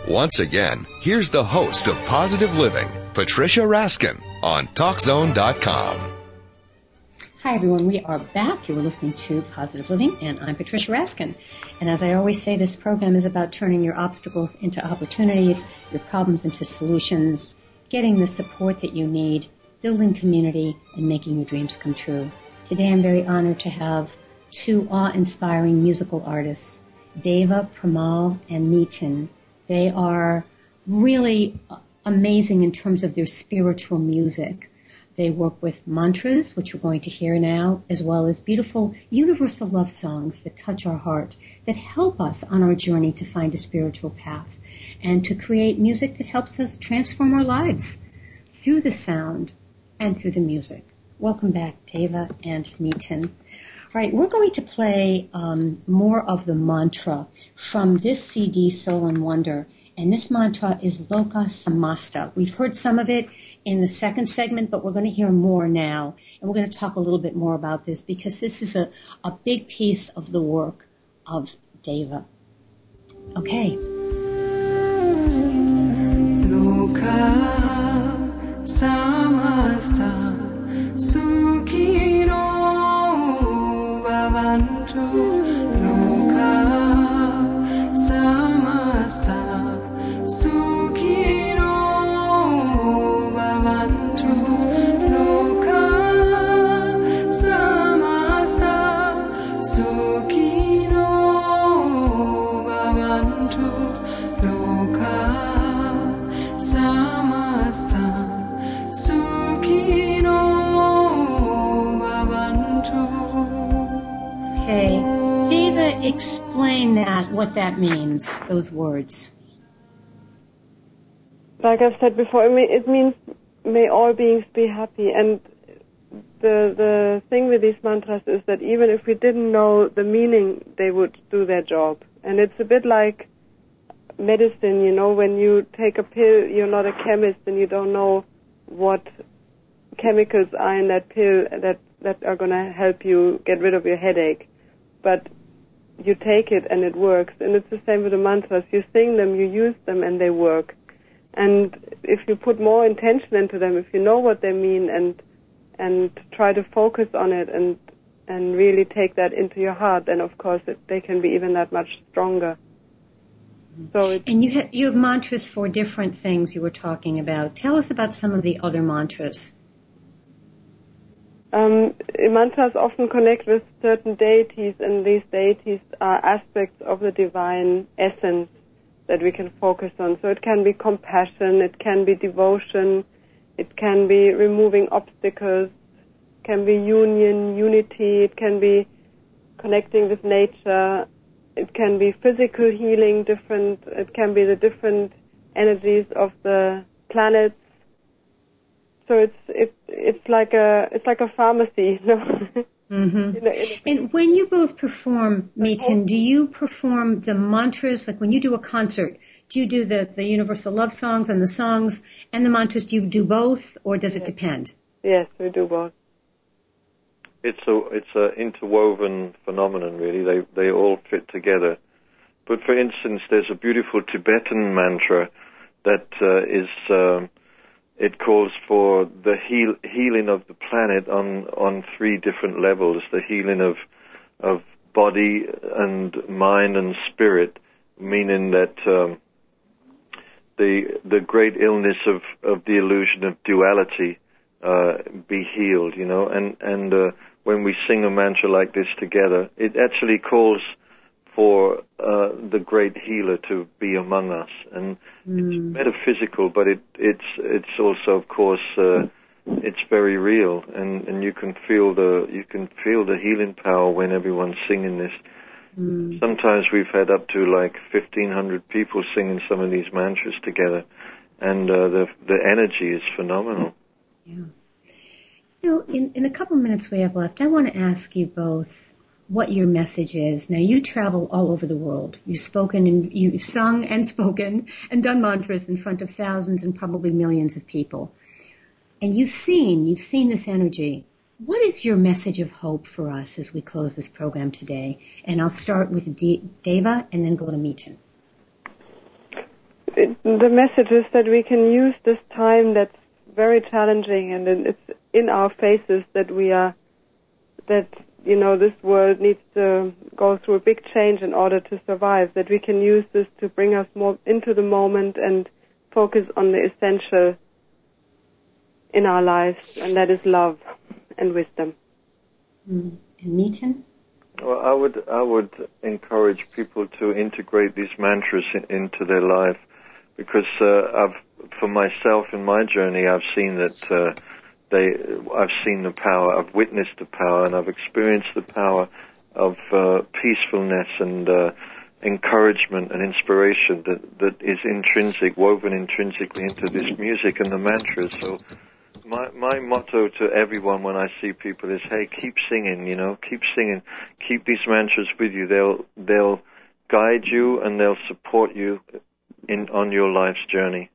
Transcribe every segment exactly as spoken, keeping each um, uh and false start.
Once again, here's the host of Positive Living, Patricia Raskin, on Talk Zone dot com. Hi, everyone. We are back. You are listening to Positive Living, and I'm Patricia Raskin. And as I always say, this program is about turning your obstacles into opportunities, your problems into solutions, getting the support that you need, building community, and making your dreams come true. Today, I'm very honored to have two awe-inspiring musical artists, Deva Premal and Metin. They are really amazing in terms of their spiritual music. They work with mantras, which we're going to hear now, as well as beautiful universal love songs that touch our heart, that help us on our journey to find a spiritual path, and to create music that helps us transform our lives through the sound and through the music. Welcome back, Deva and Metin. All right, we're going to play um, more of the mantra from this C D, Soul and Wonder, and this mantra is Loka Samasta. We've heard some of it in the second segment, but we're going to hear more now, and we're going to talk a little bit more about this because this is a, a big piece of the work of Deva. Okay. Loka Samasta Sukhino Bhavantu Loka Samasta Sukhino Bhavantu Loka Samasta Sukhino Bhavantu Loka Samasta Sukhino Bhavantu. Okay. Deva, explain that, what that means, those words. Like I've said before, it means may all beings be happy. And the the thing with these mantras is that even if we didn't know the meaning, they would do their job. And it's a bit like medicine, you know, when you take a pill, you're not a chemist and you don't know what chemicals are in that pill that, that are going to help you get rid of your headache. But you take it and it works. And it's the same with the mantras. You sing them, you use them, and they work. And if you put more intention into them, if you know what they mean and and try to focus on it and and really take that into your heart, then of course it, they can be even that much stronger. So it's, and you have, you have mantras for different things you were talking about. Tell us about some of the other mantras. Um, mantras often connect with certain deities, and these deities are aspects of the divine essence that we can focus on. So it can be compassion, it can be devotion, it can be removing obstacles, it can be union, unity, it can be connecting with nature, it can be physical healing, different, it can be the different energies of the planets. So it's it's it's like a it's like a pharmacy, you know. Mm-hmm. You know, and when you both perform, Metin, do you perform the mantras, like when you do a concert, do you do the, the universal love songs and the songs and the mantras, do you do both, or does it yes. depend? Yes, we do both. It's a it's a interwoven phenomenon, really. They they all fit together. But for instance, there's a beautiful Tibetan mantra that uh, is... Um, It calls for the heal, healing of the planet on, on three different levels. The healing of of body and mind and spirit, meaning that um, the the great illness of, of the illusion of duality uh, be healed. You know, and and uh, when we sing a mantra like this together, it actually calls for uh, the great healer to be among us, and mm. it's metaphysical, but it, it's it's also, of course, uh, it's very real, and, and you can feel the you can feel the healing power when everyone's singing this. Mm. Sometimes we've had up to like fifteen hundred people singing some of these mantras together, and uh, the the energy is phenomenal. Yeah. You know, in, in a couple minutes we have left, I want to ask you both what your message is. Now, you travel all over the world. You've spoken and you've sung and spoken and done mantras in front of thousands and probably millions of people. And you've seen, you've seen this energy. What is your message of hope for us as we close this program today? And I'll start with De- Deva and then go to Metin. it, the message is that we can use this time that's very challenging, and it's in our faces that we are, that, you know, this world needs to go through a big change in order to survive, that we can use this to bring us more into the moment and focus on the essential in our lives, and that is love and wisdom. Mm. And Meeten? Well, I would I would encourage people to integrate these mantras in, into their life, because uh, I've, for myself in my journey, I've seen that uh, they I've seen the power, I've witnessed the power, and I've experienced the power of uh, peacefulness and uh, encouragement and inspiration that that is intrinsic, woven intrinsically into this music and the mantras. So. My my motto to everyone when I see people is, hey, keep singing, you know, keep singing, keep these mantras with you. They'll they'll guide you and they'll support you in on your life's journey.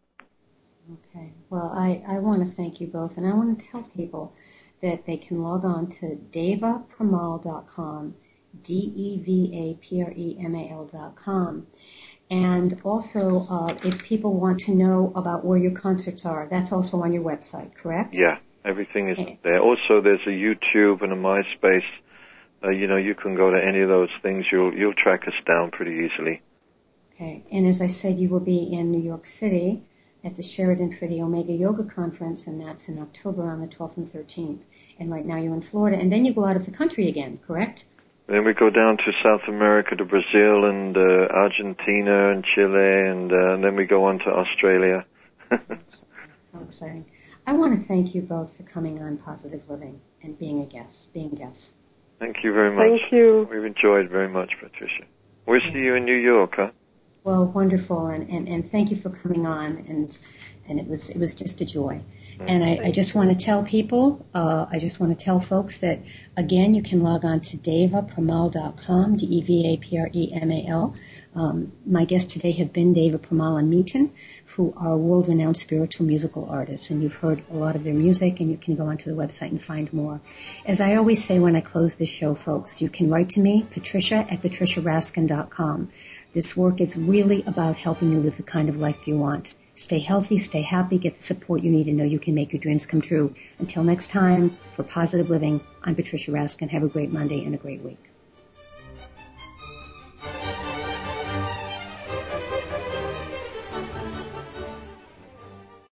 Okay. Well, I, I want to thank you both, and I want to tell people that they can log on to deva premal dot com, D E V A P R E M A L dot com. And also, uh, if people want to know about where your concerts are, that's also on your website, correct? Yeah, everything is okay. there. Also, there's a YouTube and a MySpace. Uh, you know, you can go to any of those things. You'll you'll track us down pretty easily. Okay. And as I said, you will be in New York City at the Sheridan for the Omega Yoga Conference, and that's in October on the twelfth and thirteenth. And right now you're in Florida, and then you go out of the country again, correct? Then we go down to South America, to Brazil and uh, Argentina and Chile, and, uh, and then we go on to Australia. How exciting. I want to thank you both for coming on Positive Living and being a guest, being guests. Thank you very much. Thank you. We've enjoyed very much, Patricia. We'll see you in New York, huh? Well, wonderful, and, and, and thank you for coming on, and and it was it was just a joy. And I, I just want to tell people, uh, I just want to tell folks that, again, you can log on to deva premal dot com, D E V A P R E M A L. Um, my guests today have been Deva Premal and Meeten, who are world-renowned spiritual musical artists, and you've heard a lot of their music, and you can go onto the website and find more. As I always say when I close this show, folks, you can write to me, Patricia at patricia raskin dot com. This work is really about helping you live the kind of life you want. Stay healthy, stay happy, get the support you need, and know you can make your dreams come true. Until next time, for Positive Living, I'm Patricia Raskin. Have a great Monday and a great week.